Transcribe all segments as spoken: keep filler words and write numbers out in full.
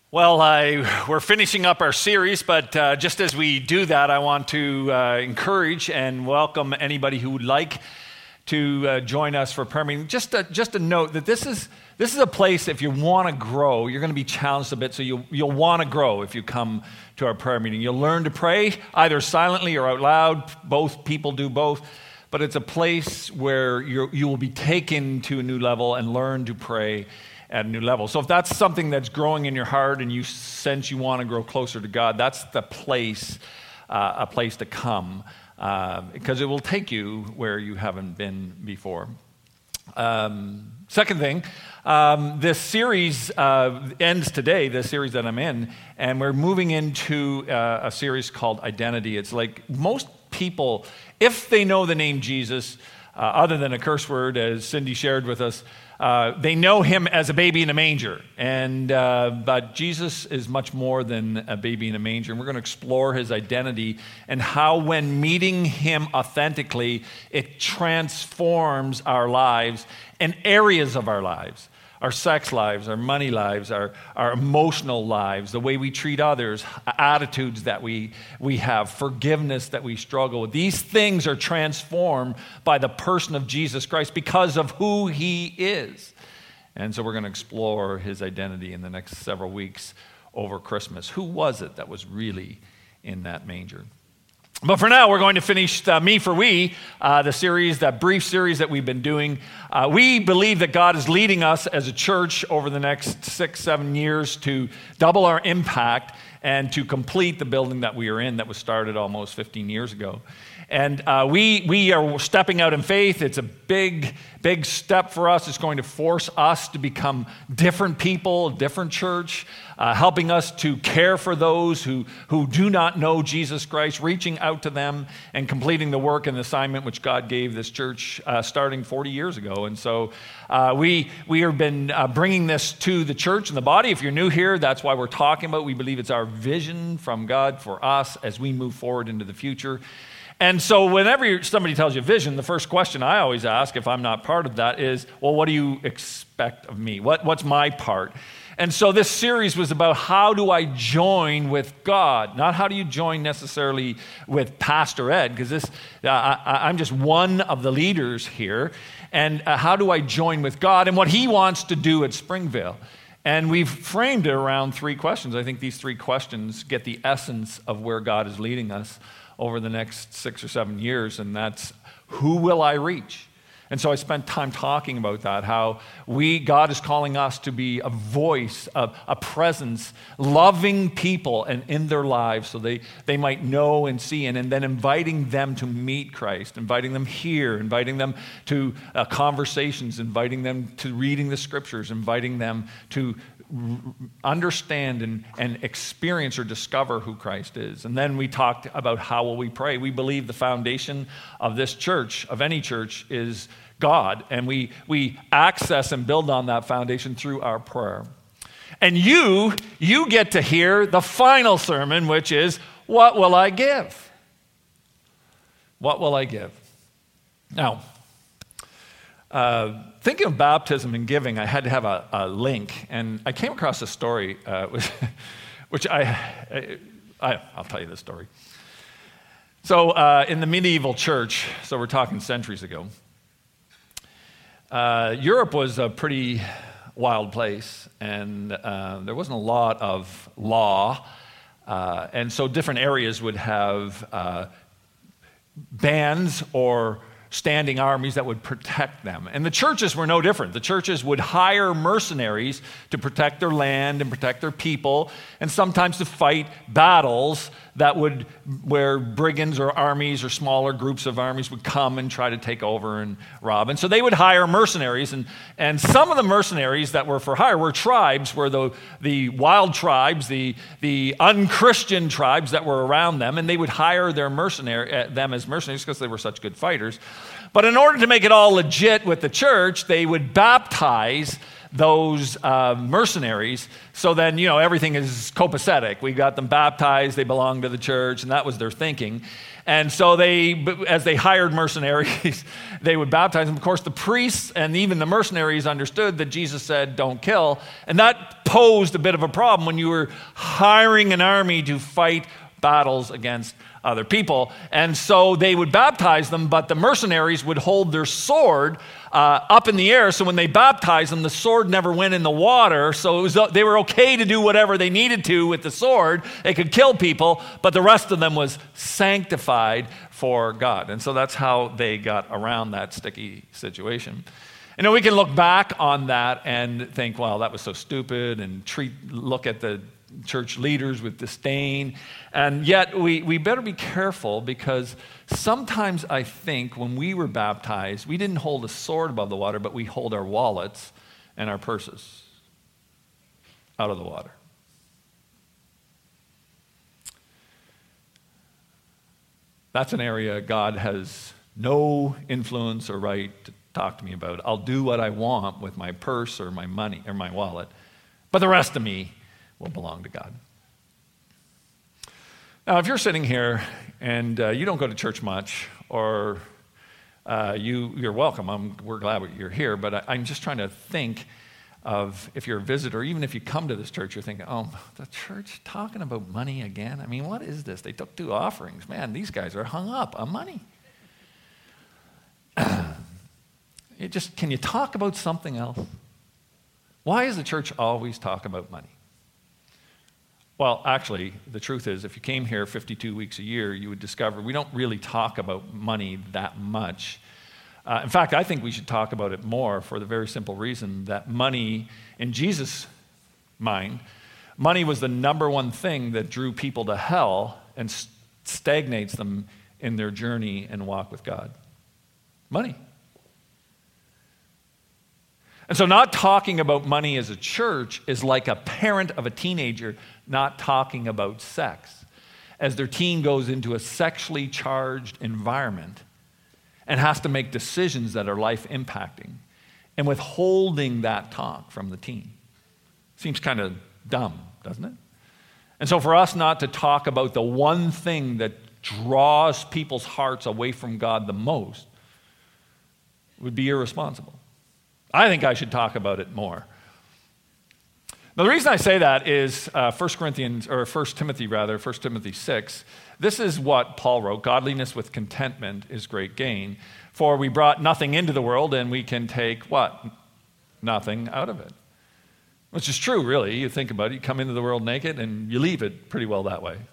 Well, I, we're finishing up our series, but uh, just as we do that, I want to uh, encourage and welcome anybody who would like to uh, join us for prayer meeting. Just a, just a note that this is this is a place, if you want to grow, you're going to be challenged a bit, so you'll, you'll want to grow if you come to our prayer meeting. You'll learn to pray, either silently or out loud. Both people do both. But it's a place where you you will be taken to a new level and learn to pray at a new level. So if that's something that's growing in your heart and you sense you want to grow closer to God, that's the place, uh, a place to come, uh, because it will take you where you haven't been before. Um, second thing, um, this series uh, ends today, the series that I'm in, and we're moving into uh, a series called Identity. It's like most people, if they know the name Jesus, uh, other than a curse word, as Cindy shared with us, Uh, they know him as a baby in a manger, and uh, but Jesus is much more than a baby in a manger, and we're going to explore his identity and how when meeting him authentically, it transforms our lives and areas of our lives, our sex lives, our money lives, our, our emotional lives, the way we treat others, attitudes that we, we have, forgiveness that we struggle with. These things are transformed by the person of Jesus Christ because of who he is. And so we're going to explore his identity in the next several weeks over Christmas. Who was it that was really in that manger? But for now, we're going to finish uh, Me for We, uh, the series, that brief series that we've been doing. Uh, we believe that God is leading us as a church over the next six, seven years to double our impact and to complete the building that we are in that was started almost fifteen years ago. And uh, we we are stepping out in faith. It's a big, big step for us. It's going to force us to become different people, different church, uh, helping us to care for those who, who do not know Jesus Christ, reaching out to them and completing the work and the assignment which God gave this church uh, starting forty years ago. And so uh, we, we have been uh, bringing this to the church and the body. If you're new here, that's why we're talking about it. We believe it's our vision from God for us as we move forward into the future. And so whenever somebody tells you vision, the first question I always ask, if I'm not part of that, is, well, what do you expect of me? What, what's my part? And so this series was about how do I join with God? Not how do you join necessarily with Pastor Ed, because this uh, I, I'm just one of the leaders here. And uh, how do I join with God and what he wants to do at Springvale? And we've framed it around three questions. I think these three questions get the essence of where God is leading us over the next six or seven years, and that's, who will I reach? And so I spent time talking about that, how we, God is calling us to be a voice, a, a presence, loving people and in their lives so they, they might know and see, and, and then inviting them to meet Christ, inviting them here, inviting them to uh, conversations, inviting them to reading the scriptures, inviting them to understand and, and experience or discover who Christ is. And then we talked about how will we pray. We believe the foundation of this church, of any church, is God. And we, we access and build on that foundation through our prayer. And you, you get to hear the final sermon, which is, what will I give? What will I give? Now, Uh, thinking of baptism and giving, I had to have a, a link, and I came across a story, uh, which, which I, I, I'll tell you this story. So uh, in the medieval church, so we're talking centuries ago, uh, Europe was a pretty wild place, and uh, there wasn't a lot of law, uh, and so different areas would have uh, bands or standing armies that would protect them. And the churches were no different. The churches would hire mercenaries to protect their land and protect their people, and sometimes to fight battles that would, where brigands or armies or smaller groups of armies would come and try to take over and rob. And so they would hire mercenaries, and, and some of the mercenaries that were for hire were tribes, were the, the wild tribes, the, the unchristian tribes that were around them, and they would hire their mercenary, uh, them as mercenaries because they were such good fighters. But in order to make it all legit with the church, they would baptize those uh, mercenaries. So then, you know, everything is copacetic. We got them baptized, they belong to the church, and that was their thinking. And so they, as they hired mercenaries, they would baptize them. Of course, the priests and even the mercenaries understood that Jesus said, don't kill. And that posed a bit of a problem when you were hiring an army to fight battles against other people. And so they would baptize them, but the mercenaries would hold their sword uh, up in the air. So when they baptized them, the sword never went in the water. So it was, they were okay to do whatever they needed to with the sword. They could kill people, but the rest of them was sanctified for God. And so that's how they got around that sticky situation. You know, we can look back on that and think, well, that was so stupid, and treat, look at the church leaders with disdain. And yet we, we better be careful, because sometimes I think when we were baptized, we didn't hold a sword above the water, but we hold our wallets and our purses out of the water. That's an area God has no influence or right to talk to me about. I'll do what I want with my purse or my money or my wallet, but the rest of me will belong to God. Now, if you're sitting here and uh, you don't go to church much, or uh, you, you're welcome, I'm, we're glad you're here, but I, I'm just trying to think of, if you're a visitor, even if you come to this church, you're thinking, oh, the church talking about money again? I mean, what is this? They took two offerings. Man, these guys are hung up on money. It just, can you talk about something else? Why does the church always talk about money? Well, actually, the truth is, if you came here fifty-two weeks a year, you would discover we don't really talk about money that much. Uh, in fact, I think we should talk about it more, for the very simple reason that money, in Jesus' mind, money was the number one thing that drew people to hell and st- stagnates them in their journey and walk with God. Money. And so not talking about money as a church is like a parent of a teenager not talking about sex as their teen goes into a sexually charged environment and has to make decisions that are life impacting, and withholding that talk from the teen. Seems kind of dumb, doesn't it? And so for us not to talk about the one thing that draws people's hearts away from God the most would be irresponsible. I think I should talk about it more. Now, the reason I say that is uh, First Corinthians, or First Timothy rather, First Timothy six. This is what Paul wrote: godliness with contentment is great gain. For we brought nothing into the world, and we can take what? Nothing out of it. Which is true, really. You think about it, you come into the world naked, and you leave it pretty well that way.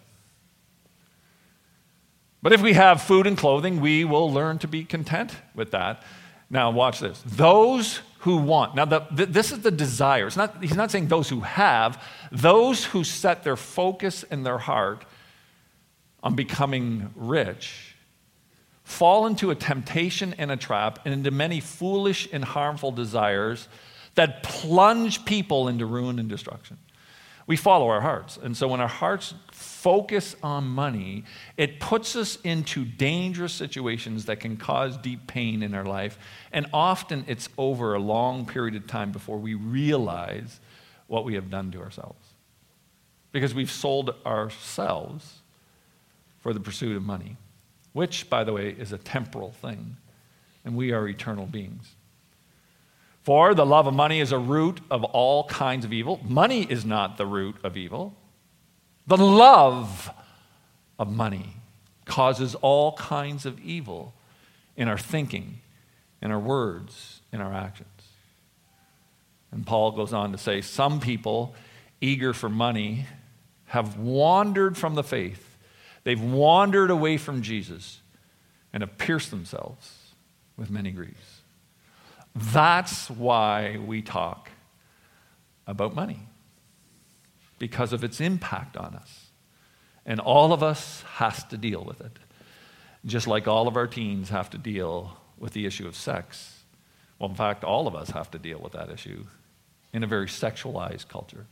But if we have food and clothing, we will learn to be content with that. Now, watch this. Those who want. Now, the, the, this is the desire. It's not, he's not saying those who have. Those who set their focus in their heart on becoming rich fall into a temptation and a trap, and into many foolish and harmful desires that plunge people into ruin and destruction. We follow our hearts. And so when our hearts focus on money, it puts us into dangerous situations that can cause deep pain in our life. And often it's over a long period of time before we realize what we have done to ourselves. Because we've sold ourselves for the pursuit of money, which, by the way, is a temporal thing. And we are eternal beings. For the love of money is a root of all kinds of evil. Money is not the root of evil. The love of money causes all kinds of evil in our thinking, in our words, in our actions. And Paul goes on to say, some people eager for money have wandered from the faith. They've wandered away from Jesus and have pierced themselves with many griefs. That's why we talk about money, because of its impact on us. And all of us has to deal with it, just like all of our teens have to deal with the issue of sex. Well, in fact, all of us have to deal with that issue in a very sexualized culture.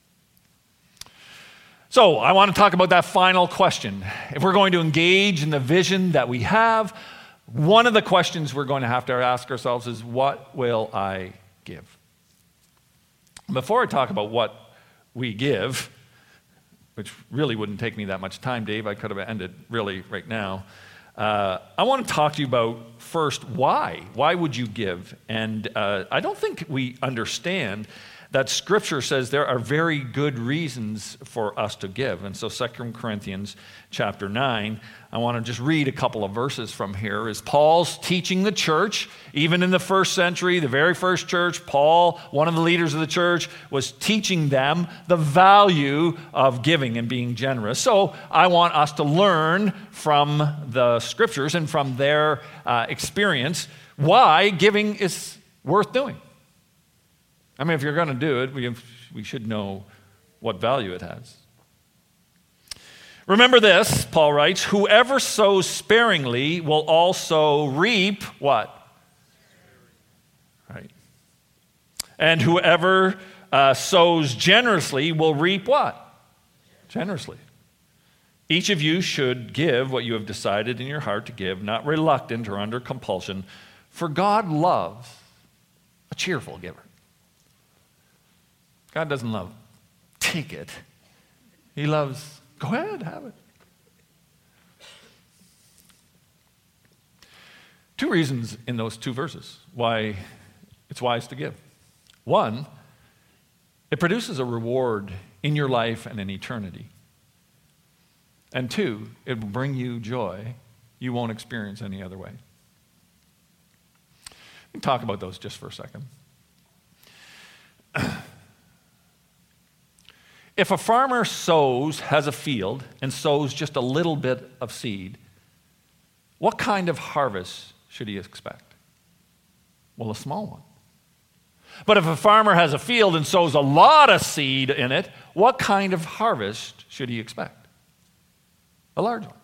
So I want to talk about that final question. If we're going to engage in the vision that we have, one of the questions we're going to have to ask ourselves is, what will I give? Before I talk about what we give, which really wouldn't take me that much time, Dave, I could have ended really right now. Uh, I want to talk to you about first, why? Why would you give? And uh, I don't think we understand that Scripture says there are very good reasons for us to give. And so Second Corinthians chapter nine, I want to just read a couple of verses from here. Is Paul's teaching the church, even in the first century, the very first church, Paul, one of the leaders of the church, was teaching them the value of giving and being generous. So I want us to learn from the Scriptures and from their uh, experience why giving is worth doing. I mean, if you're going to do it, we, we should know what value it has. Remember this, Paul writes, whoever sows sparingly will also reap what? Right. And whoever uh, sows generously will reap what? Generously. Each of you should give what you have decided in your heart to give, not reluctant or under compulsion, for God loves a cheerful giver. God doesn't love, take it. He loves, go ahead, have it. Two reasons in those two verses why it's wise to give. One, it produces a reward in your life and in eternity. And two, it will bring you joy you won't experience any other way. We can talk about those just for a second. If a farmer sows, has a field, and sows just a little bit of seed, what kind of harvest should he expect? Well, a small one. But if a farmer has a field and sows a lot of seed in it, what kind of harvest should he expect? A large one.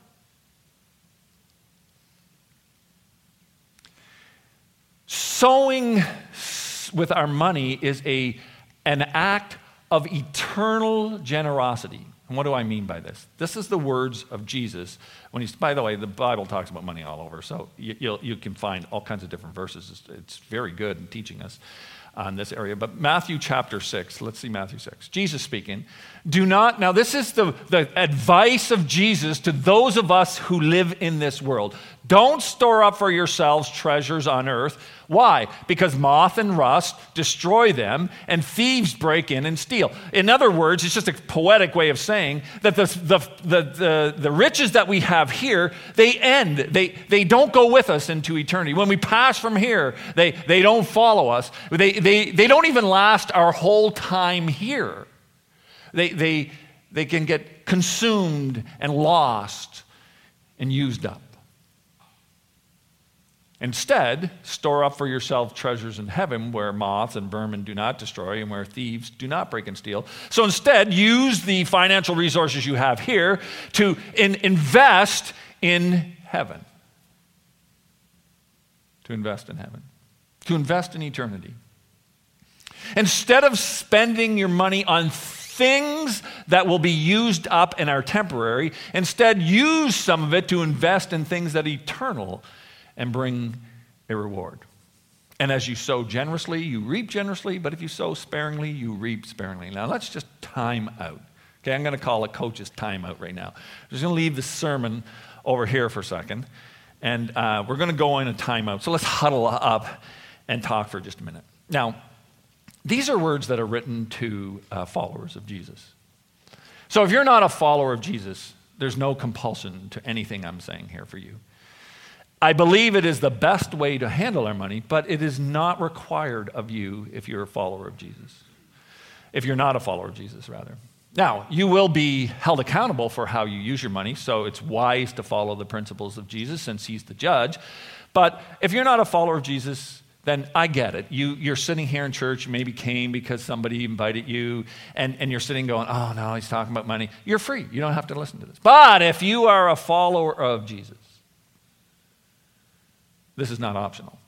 Sowing with our money is a, an act of eternal generosity. And what do I mean by this? This is the words of Jesus. When he's, by the way, the Bible talks about money all over, so you, you'll, you can find all kinds of different verses. It's, it's very good in teaching us on this area. But Matthew chapter six, let's see Matthew six. Jesus speaking, do not, now this is the, the advice of Jesus to those of us who live in this world. Don't store up for yourselves treasures on earth. Why? Because moth and rust destroy them, and thieves break in and steal. In other words, it's just a poetic way of saying that the, the, the, the, the riches that we have here, they end. They, they don't go with us into eternity. When we pass from here, they, they don't follow us. They, they, they don't even last our whole time here. They, they, they can get consumed and lost and used up. Instead, store up for yourself treasures in heaven where moths and vermin do not destroy and where thieves do not break and steal. So instead, use the financial resources you have here to in, invest in heaven. To invest in heaven. To invest in eternity. Instead of spending your money on things that will be used up and are temporary, instead use some of it to invest in things that are eternal and bring a reward. And as you sow generously, you reap generously, but if you sow sparingly, you reap sparingly. Now let's just time out. Okay, I'm going to call it Coach's time out right now. I'm just going to leave the sermon over here for a second, and uh, we're going to go in a timeout. So let's huddle up and talk for just a minute. Now, these are words that are written to uh, followers of Jesus. So if you're not a follower of Jesus, there's no compulsion to anything I'm saying here for you. I believe it is the best way to handle our money, but it is not required of you if you're a follower of Jesus. If you're not a follower of Jesus, rather. Now, you will be held accountable for how you use your money, so it's wise to follow the principles of Jesus since he's the judge. But if you're not a follower of Jesus, then I get it. You, you're sitting here in church, you maybe came because somebody invited you, and, and you're sitting going, oh no, he's talking about money. You're free. You don't have to listen to this. But if you are a follower of Jesus, this is not optional.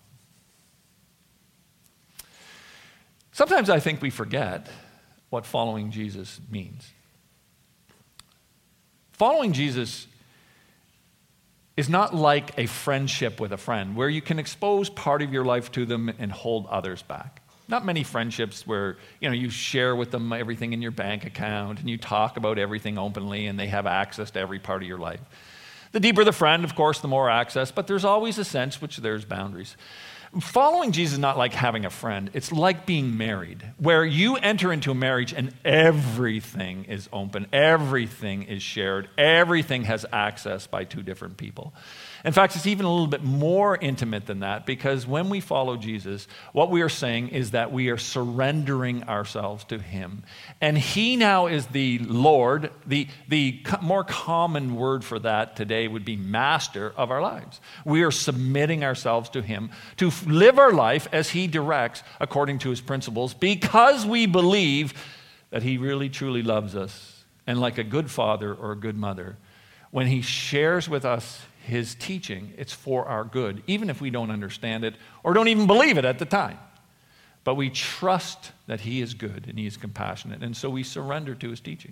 Sometimes I think we forget what following Jesus means. Following Jesus is not like a friendship with a friend where you can expose part of your life to them and hold others back. Not many friendships where, you know, you share with them everything in your bank account and you talk about everything openly and they have access to every part of your life. The deeper the friend, of course, the more access, but there's always a sense which there's boundaries. Following Jesus is not like having a friend. It's like being married, where you enter into a marriage and everything is open, everything is shared, everything has access by two different people. In fact, it's even a little bit more intimate than that, because when we follow Jesus, what we are saying is that we are surrendering ourselves to him. And he now is the Lord. The, the more common word for that today would be master of our lives. We are submitting ourselves to him to live our life as he directs according to his principles, because we believe that he really truly loves us. And like a good father or a good mother, when he shares with us his teaching, it's for our good, even if we don't understand it or don't even believe it at the time. But we trust that he is good and he is compassionate, and so we surrender to his teaching.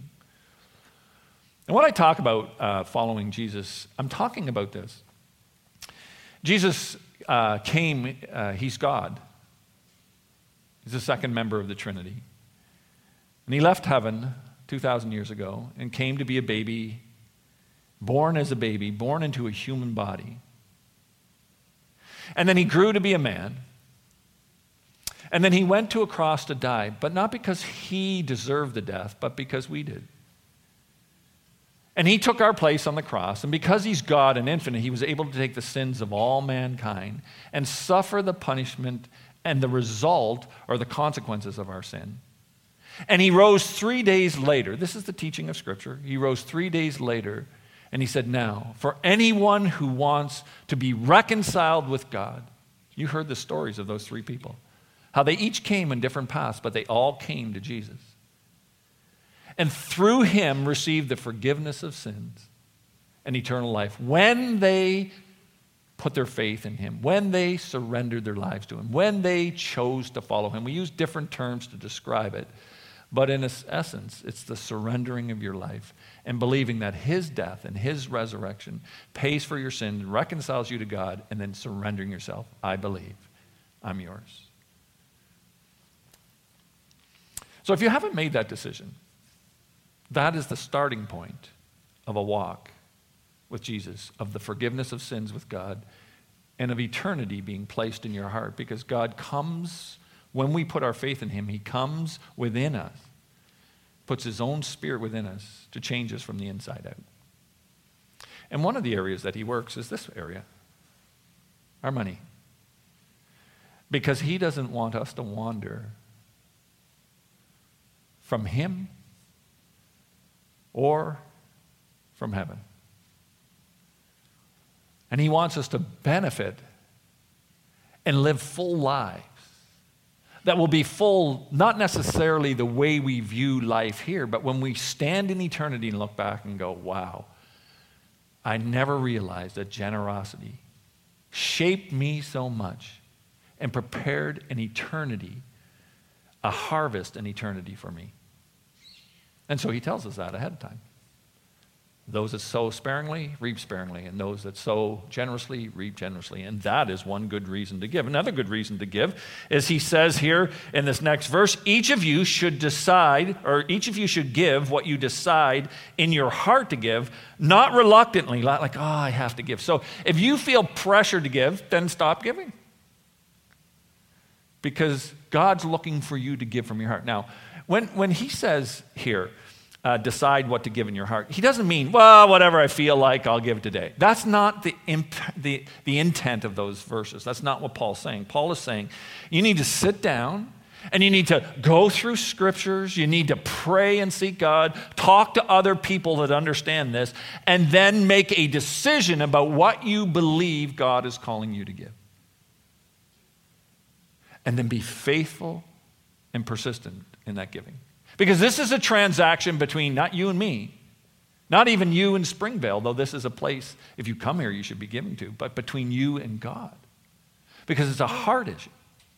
And when I talk about uh, following Jesus, I'm talking about this. Jesus uh, came, uh, he's God. He's the second member of the Trinity. And he left heaven two thousand years ago and came to be a baby, born as a baby, born into a human body. And then he grew to be a man. And then he went to a cross to die, but not because he deserved the death, but because we did. And he took our place on the cross, and because he's God and infinite, he was able to take the sins of all mankind and suffer the punishment and the result or the consequences of our sin. And he rose three days later. This is the teaching of Scripture. He rose three days later. And he said, now, for anyone who wants to be reconciled with God, you heard the stories of those three people, how they each came in different paths, but they all came to Jesus. And through him received the forgiveness of sins and eternal life when they put their faith in him, when they surrendered their lives to him, when they chose to follow him. We use different terms to describe it. But in essence, it's the surrendering of your life and believing that his death and his resurrection pays for your sin, reconciles you to God, and then surrendering yourself. I believe. I'm yours. So if you haven't made that decision, that is the starting point of a walk with Jesus, of the forgiveness of sins with God, and of eternity being placed in your heart, because God comes. When we put our faith in him, he comes within us, puts his own spirit within us to change us from the inside out. And one of the areas that he works is this area, our money. Because he doesn't want us to wander from him or from heaven. And he wants us to benefit and live full lives that will be full, not necessarily the way we view life here, but when we stand in eternity and look back and go, wow, I never realized that generosity shaped me so much and prepared an eternity, a harvest in eternity for me. And so he tells us that ahead of time. Those that sow sparingly, reap sparingly, and those that sow generously, reap generously. And that is one good reason to give. Another good reason to give is he says here in this next verse, each of you should decide, or each of you should give what you decide in your heart to give, not reluctantly, not like, oh, I have to give. So if you feel pressure to give, then stop giving. Because God's looking for you to give from your heart. Now, when, when he says here, Uh, decide what to give in your heart, he doesn't mean, well, whatever I feel like, I'll give today. That's not the, imp- the, the intent of those verses. That's not what Paul's saying. Paul is saying you need to sit down and you need to go through scriptures. You need to pray and seek God, talk to other people that understand this, and then make a decision about what you believe God is calling you to give. And then be faithful and persistent in that giving. Because this is a transaction between not you and me, not even you and Springvale, though this is a place, if you come here, you should be giving to, but between you and God. Because it's a heart issue.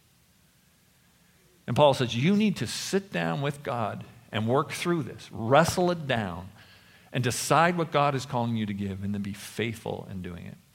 And Paul says, you need to sit down with God and work through this, wrestle it down, and decide what God is calling you to give, and then be faithful in doing it.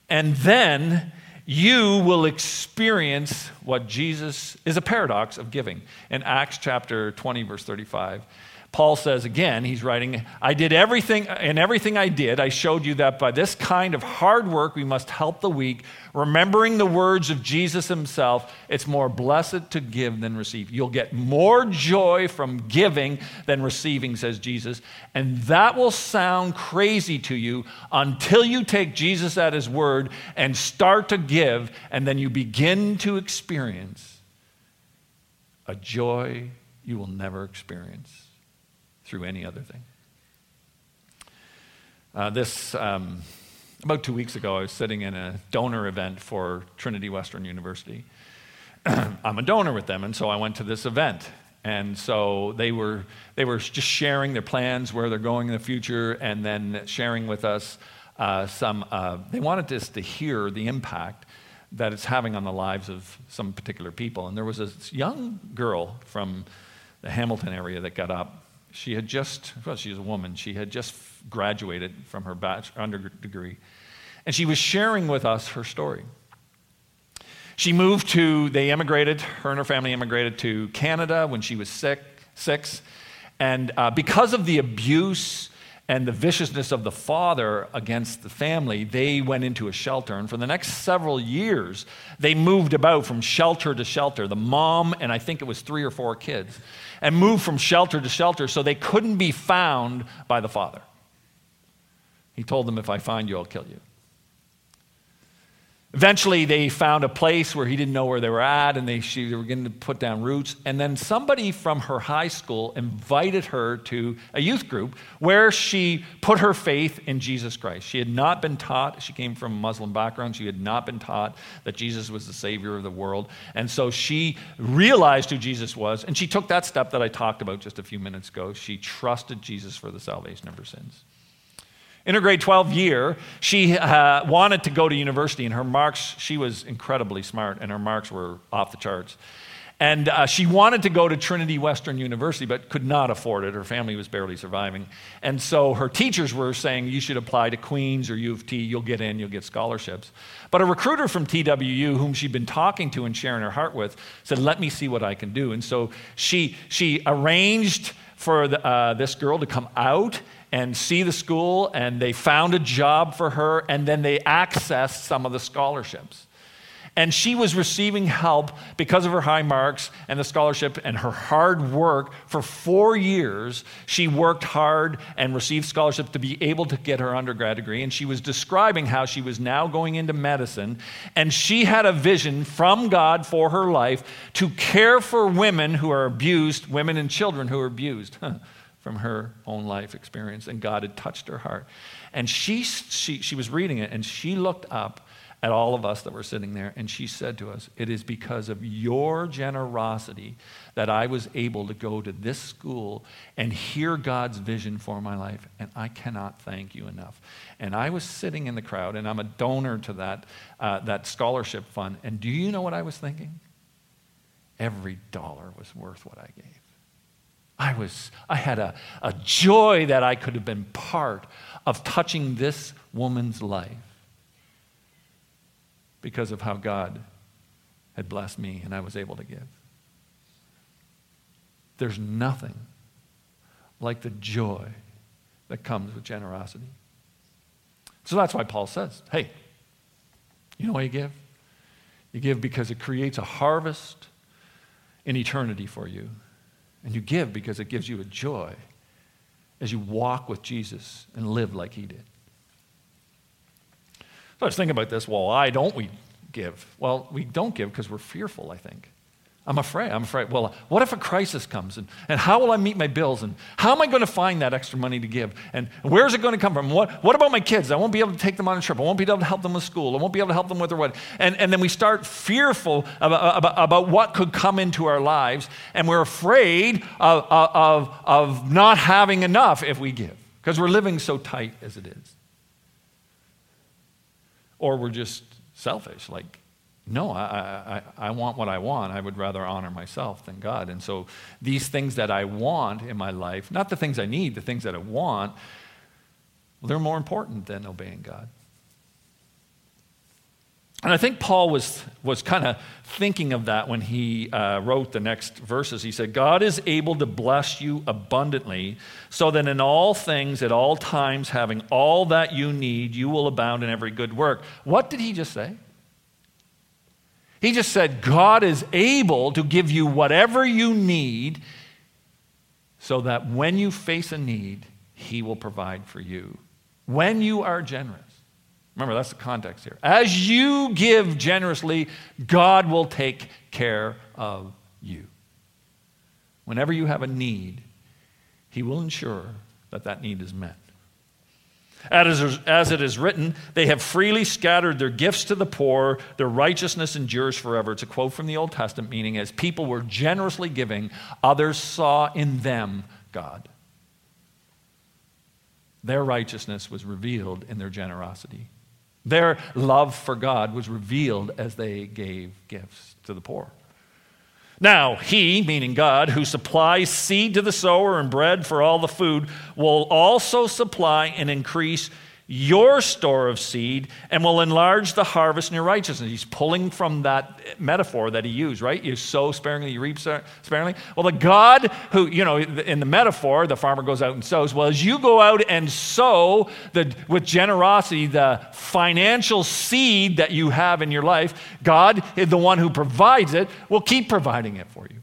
And then you will experience what Jesus is a paradox of giving. In Acts chapter twenty, verse thirty-five, Paul says again, he's writing, I did everything, in everything I did, I showed you that by this kind of hard work we must help the weak, remembering the words of Jesus himself, it's more blessed to give than receive. You'll get more joy from giving than receiving, says Jesus, and that will sound crazy to you until you take Jesus at his word and start to give, and then you begin to experience a joy you will never experience through any other thing. Uh, this, um, about two weeks ago, I was sitting in a donor event for Trinity Western University. I'm a donor with them, and so I went to this event. And so they were they were just sharing their plans, where they're going in the future, and then sharing with us uh, some, uh, they wanted us to hear the impact that it's having on the lives of some particular people. And there was this young girl from the Hamilton area that got up. She had just, well, she's a woman, she had just graduated from her bachelor, undergrad degree, and she was sharing with us her story. She moved to, they immigrated, her and her family immigrated to Canada when she was sick, six, and uh, because of the abuse and the viciousness of the father against the family, they went into a shelter. And for the next several years, they moved about from shelter to shelter. The mom, and I think it was three or four kids, and moved from shelter to shelter so they couldn't be found by the father. He told them, if I find you, I'll kill you. Eventually, they found a place where he didn't know where they were at, and they, she, they were going to put down roots. And then somebody from her high school invited her to a youth group where she put her faith in Jesus Christ. She had not been taught, she came from a Muslim background, she had not been taught that Jesus was the Savior of the world. And so she realized who Jesus was, and she took that step that I talked about just a few minutes ago. She trusted Jesus for the salvation of her sins. In her grade twelve year, she uh, wanted to go to university, and her marks, she was incredibly smart, and her marks were off the charts. And uh, she wanted to go to Trinity Western University, but could not afford it. Her family was barely surviving. And so her teachers were saying, you should apply to Queen's or U of T, you'll get in, you'll get scholarships. But a recruiter from T W U, whom she'd been talking to and sharing her heart with, said, let me see what I can do. And so she, she arranged for the, uh, this girl to come out and see the school, and they found a job for her, and then they accessed some of the scholarships. And she was receiving help because of her high marks and the scholarship and her hard work. For four years, she worked hard and received scholarships to be able to get her undergrad degree. And she was describing how she was now going into medicine, and she had a vision from God for her life to care for women who are abused, women and children who are abused. From her own life experience, and God had touched her heart. And she, she, she was reading it, and she looked up at all of us that were sitting there, and she said to us, it is because of your generosity that I was able to go to this school and hear God's vision for my life, and I cannot thank you enough. And I was sitting in the crowd, and I'm a donor to that, uh, that scholarship fund, and do you know what I was thinking? Every dollar was worth what I gave. I was, I had a, a joy that I could have been part of touching this woman's life because of how God had blessed me and I was able to give. There's nothing like the joy that comes with generosity. So that's why Paul says, hey, you know why you give? You give because it creates a harvest in eternity for you. And you give because it gives you a joy as you walk with Jesus and live like he did. So I was thinking about this. Well, why don't we give? Well, we don't give because we're fearful, I think. I'm afraid. I'm afraid. Well, what if a crisis comes? And, and how will I meet my bills? And how am I going to find that extra money to give? And where's it going to come from? What, what about my kids? I won't be able to take them on a trip. I won't be able to help them with school. I won't be able to help them with their wedding. And, and then we start fearful about, about, about what could come into our lives. And we're afraid of, of, of not having enough if we give. Because we're living so tight as it is. Or we're just selfish, like, no, I, I, I want what I want. I would rather honor myself than God. And so these things that I want in my life, not the things I need, the things that I want, well, they're more important than obeying God. And I think Paul was, was kind of thinking of that when he uh, wrote the next verses. He said, God is able to bless you abundantly, so that in all things, at all times, having all that you need, you will abound in every good work. What did he just say? He just said, God is able to give you whatever you need, so that when you face a need, he will provide for you. When you are generous. Remember, that's the context here. As you give generously, God will take care of you. Whenever you have a need, he will ensure that that need is met. As, as it is written, they have freely scattered their gifts to the poor, their righteousness endures forever. It's a quote from the Old Testament, meaning as people were generously giving, others saw in them God. Their righteousness was revealed in their generosity. Their love for God was revealed as they gave gifts to the poor. Now, he, meaning God, who supplies seed to the sower and bread for all the food, will also supply and increase your store of seed and will enlarge the harvest in your righteousness. He's pulling from that metaphor that he used, right? You sow sparingly, you reap sparingly. Well, the God who, you know, in the metaphor, the farmer goes out and sows. Well, as you go out and sow the, with generosity the financial seed that you have in your life, God, the one who provides it, will keep providing it for you.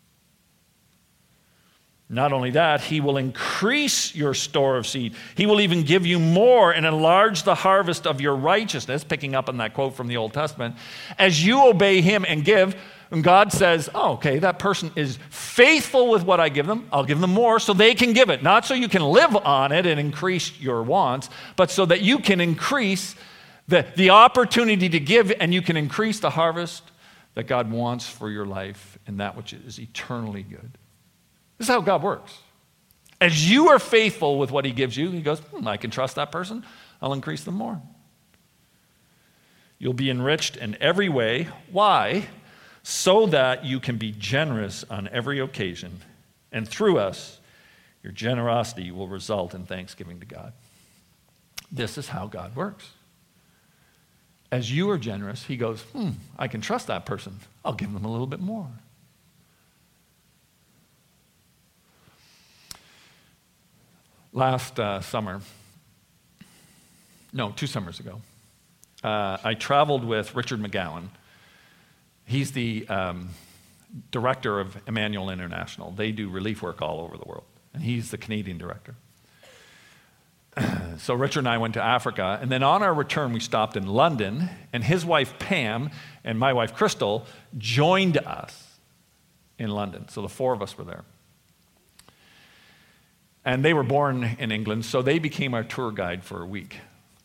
Not only that, he will increase your store of seed. He will even give you more and enlarge the harvest of your righteousness, picking up on that quote from the Old Testament. As you obey him and give, and God says, oh, okay, that person is faithful with what I give them. I'll give them more so they can give it. Not so you can live on it and increase your wants, but so that you can increase the, the opportunity to give and you can increase the harvest that God wants for your life and that which is eternally good. This is how God works. As you are faithful with what he gives you, he goes, hmm, I can trust that person. I'll increase them more. You'll be enriched in every way. Why? So that you can be generous on every occasion. And through us, your generosity will result in thanksgiving to God. This is how God works. As you are generous, he goes, hmm, I can trust that person. I'll give them a little bit more. Last uh, summer, no, two summers ago, uh, I traveled with Richard McGowan. He's the um, director of Emmanuel International. They do relief work all over the world, and he's the Canadian director. So Richard and I went to Africa, and then on our return, we stopped in London, and his wife Pam and my wife Crystal joined us in London. So the four of us were there. And they were born in England, so they became our tour guide for a week.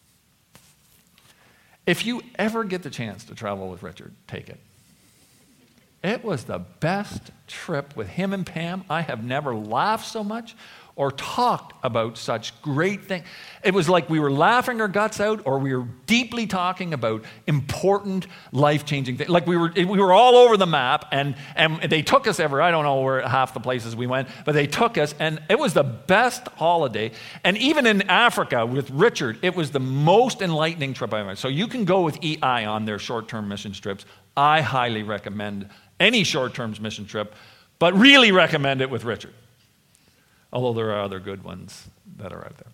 If you ever get the chance to travel with Richard, take it. It was the best trip with him and Pam. I have never laughed so much or talked about such great things. It was like we were laughing our guts out or we were deeply talking about important, life-changing things. Like we were we were all over the map, and, and they took us ever. I don't know where half the places we went, but they took us, and it was the best holiday. And even in Africa with Richard, it was the most enlightening trip I've ever had. So you can go with E I on their short-term mission trips. I highly recommend any short-term mission trip, but really recommend it with Richard. Although there are other good ones that are out there.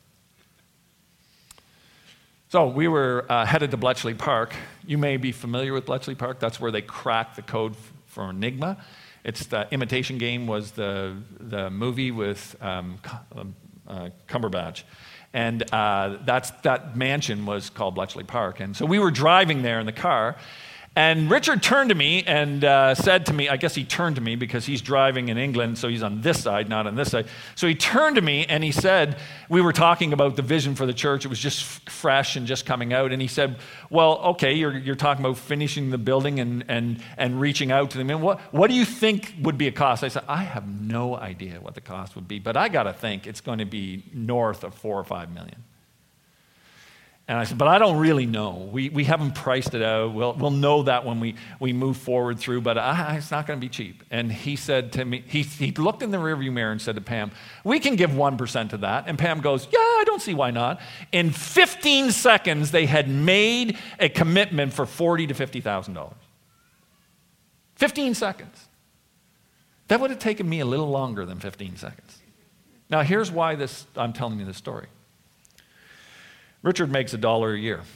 So we were uh, headed to Bletchley Park. You may be familiar with Bletchley Park. That's where they cracked the code f- for Enigma. It's the Imitation Game was the, the movie with um, uh, Cumberbatch. And uh, that's, that mansion was called Bletchley Park. And so we were driving there in the car, and Richard turned to me and uh, said to me, I guess he turned to me because he's driving in England, so he's on this side, not on this side. So he turned to me and he said, we were talking about the vision for the church. It was just f- fresh and just coming out. And he said, well, okay, you're, you're talking about finishing the building and, and, and reaching out to them. And what, what do you think would be a cost? I said, I have no idea what the cost would be, but I got to think it's going to be north of four or five million. And I said, but I don't really know. We, we haven't priced it out. We'll, we'll know that when we, we move forward through, but I, it's not going to be cheap. And he said to me, he, he looked in the rearview mirror and said to Pam, we can give one percent to that. And Pam goes, yeah, I don't see why not. In fifteen seconds, they had made a commitment for forty thousand to fifty thousand dollars. fifteen seconds. That would have taken me a little longer than fifteen seconds. Now, here's why this, I'm telling you this story. Richard makes a dollar a year.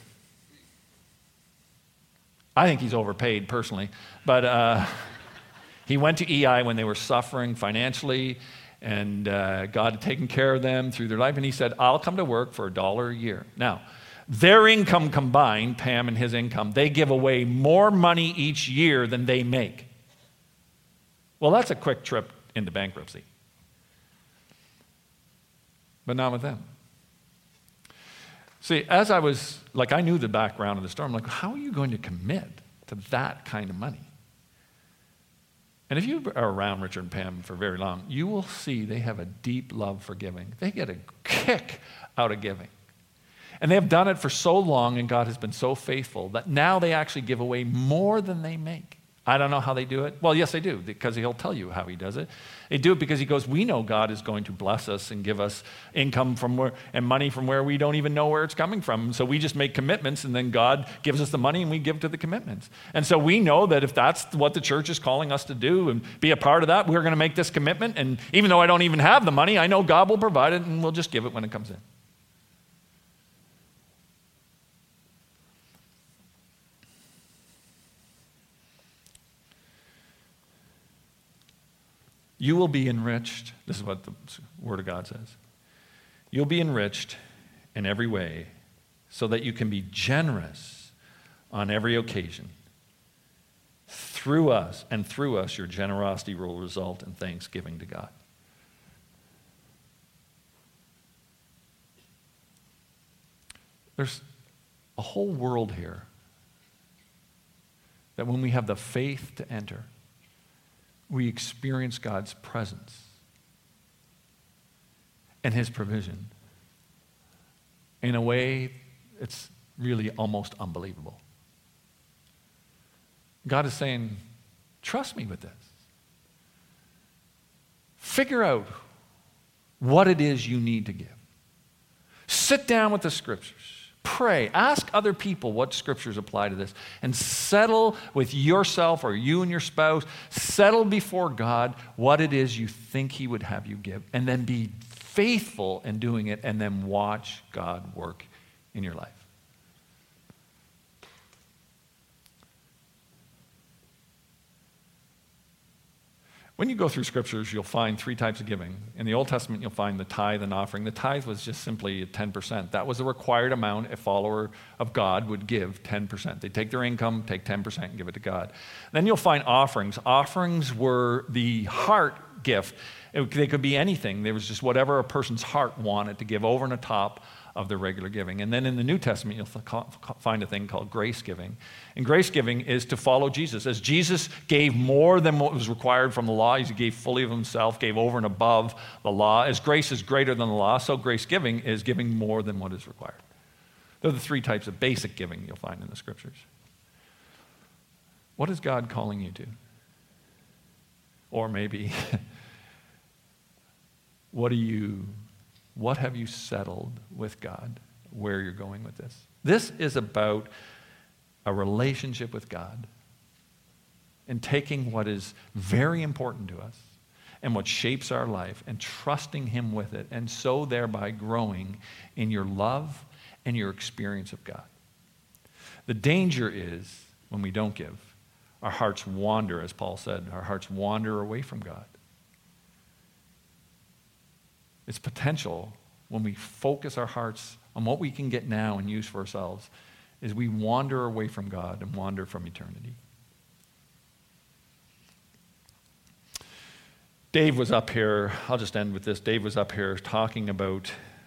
I think he's overpaid personally, but uh, he went to E I when they were suffering financially, and uh, God had taken care of them through their life, and he said, I'll come to work for a dollar a year. Now, their income combined, Pam and his income, they give away more money each year than they make. Well, that's a quick trip into bankruptcy. But not with them. See, as I was, like I knew the background of the story, I'm like, how are you going to commit to that kind of money? And if you are around Richard and Pam for very long, you will see they have a deep love for giving. They get a kick out of giving. And they have done it for so long, and God has been so faithful that now they actually give away more than they make. I don't know how they do it. Well, yes, they do, because he'll tell you how he does it. They do it because he goes, we know God is going to bless us and give us income from where, and money from where we don't even know where it's coming from. So we just make commitments, and then God gives us the money, and we give to the commitments. And so we know that if that's what the church is calling us to do and be a part of that, we're going to make this commitment. And even though I don't even have the money, I know God will provide it, and we'll just give it when it comes in. You will be enriched. This is what the Word of God says. You'll be enriched in every way so that you can be generous on every occasion. Through us, and through us, your generosity will result in thanksgiving to God. There's a whole world here that when we have the faith to enter, we experience God's presence and his provision in a way it's really almost unbelievable. God is saying, trust me with this. Figure out what it is you need to give. Sit down with the scriptures. Pray. Ask other people what scriptures apply to this. And settle with yourself or you and your spouse. Settle before God what it is you think he would have you give. And then be faithful in doing it. And then watch God work in your life. When you go through scriptures, you'll find three types of giving. In the Old Testament, you'll find the tithe and offering. The tithe was just simply ten percent. That was a required amount a follower of God would give, ten percent. They'd take their income, take ten percent, and give it to God. Then you'll find offerings. Offerings were the heart gift. It, they could be anything. There was just whatever a person's heart wanted to give over and atop of their regular giving. And then in the New Testament, you'll find a thing called grace giving. And grace giving is to follow Jesus. As Jesus gave more than what was required from the law, he gave fully of himself, gave over and above the law. As grace is greater than the law, so grace giving is giving more than what is required. They're the three types of basic giving you'll find in the scriptures. What is God calling you to? Or maybe, what are you What have you settled with God where you're going with this? This is about a relationship with God and taking what is very important to us and what shapes our life and trusting him with it, and so thereby growing in your love and your experience of God. The danger is when we don't give, our hearts wander, as Paul said, our hearts wander away from God. Its potential, when we focus our hearts on what we can get now and use for ourselves, is we wander away from God and wander from eternity. Dave was up here, I'll just end with this. Dave was up here talking about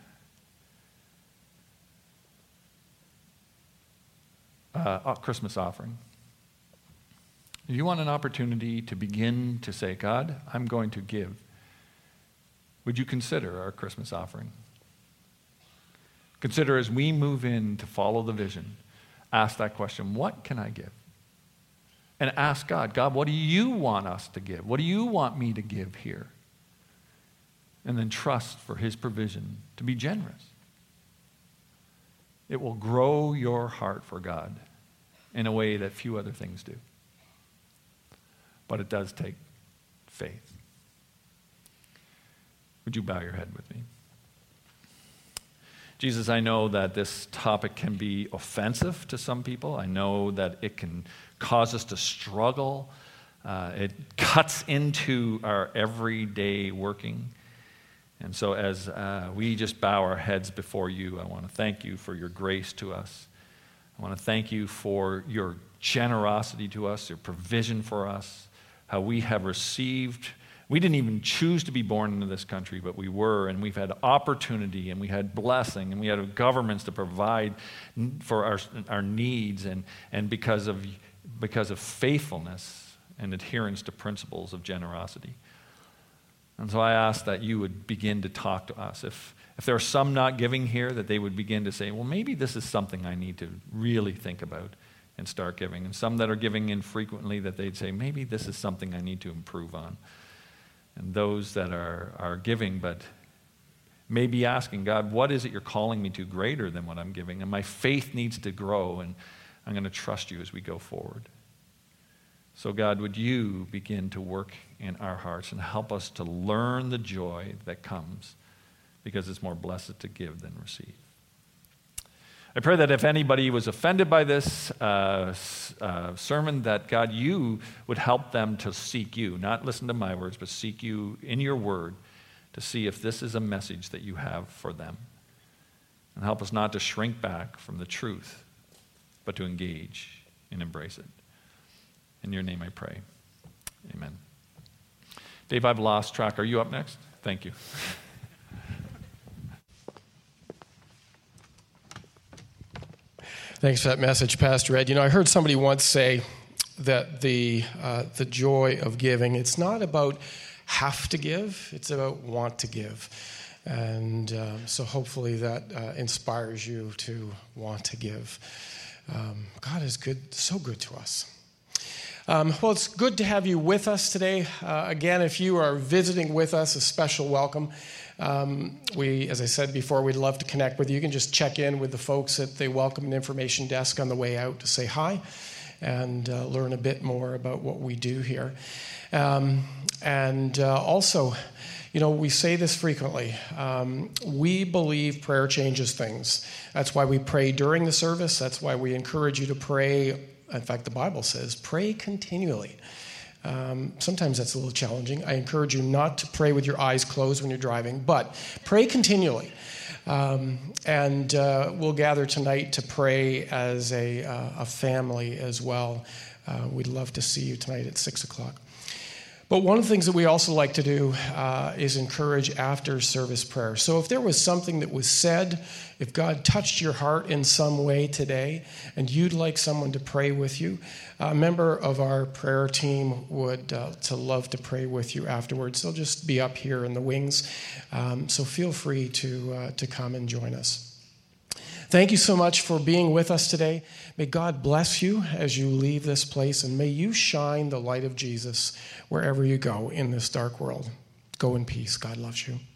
uh, a Christmas offering. If you want an opportunity to begin to say, God, I'm going to give, would you consider our Christmas offering? Consider as we move in to follow the vision, ask that question, what can I give? And ask God, God, what do you want us to give? What do you want me to give here? And then trust for his provision to be generous. It will grow your heart for God in a way that few other things do. But it does take faith. Would you bow your head with me? Jesus, I know that this topic can be offensive to some people. I know that it can cause us to struggle. Uh, it cuts into our everyday working. And so as uh, we just bow our heads before you, I want to thank you for your grace to us. I want to thank you for your generosity to us, your provision for us, how we have received. We didn't even choose to be born into this country, but we were, and we've had opportunity, and we had blessing, and we had governments to provide for our, our needs, and, and because of, because of faithfulness and adherence to principles of generosity. And so I ask that you would begin to talk to us. If, if there are some not giving here, that they would begin to say, well, maybe this is something I need to really think about and start giving. And some that are giving infrequently, that they'd say, maybe this is something I need to improve on. And those that are, are giving, but maybe asking, God, what is it you're calling me to greater than what I'm giving? And my faith needs to grow, and I'm going to trust you as we go forward. So God, would you begin to work in our hearts and help us to learn the joy that comes, because it's more blessed to give than receive. I pray that if anybody was offended by this uh, uh, sermon, that God, you would help them to seek you, not listen to my words, but seek you in your word to see if this is a message that you have for them. And help us not to shrink back from the truth, but to engage and embrace it. In your name I pray. Amen. Dave, I've lost track. Are you up next? Thank you. Thanks for that message, Pastor Ed. You know, I heard somebody once say that the uh, the joy of giving, it's not about have to give, it's about want to give. And um, so hopefully that uh, inspires you to want to give. Um, God is good, so good to us. Um, well, it's good to have you with us today. Uh, again, if you are visiting with us, a special welcome. Um, we, as I said before, we'd love to connect with you. You can just check in with the folks at the Welcome and Information Desk on the way out to say hi and uh, learn a bit more about what we do here. Um, and uh, also, you know, we say this frequently. Um, we believe prayer changes things. That's why we pray during the service. That's why we encourage you to pray. In fact, the Bible says, pray continually. Um, sometimes that's a little challenging. I encourage you not to pray with your eyes closed when you're driving, but pray continually. Um, and uh, we'll gather tonight to pray as a, uh, a family as well. Uh, we'd love to see you tonight at six o'clock. But one of the things that we also like to do uh, is encourage after-service prayer. So if there was something that was said, if God touched your heart in some way today, and you'd like someone to pray with you, a member of our prayer team would uh, to love to pray with you afterwards. They'll just be up here in the wings. Um, so feel free to uh, to come and join us. Thank you so much for being with us today. May God bless you as you leave this place, and may you shine the light of Jesus wherever you go in this dark world. Go in peace. God loves you.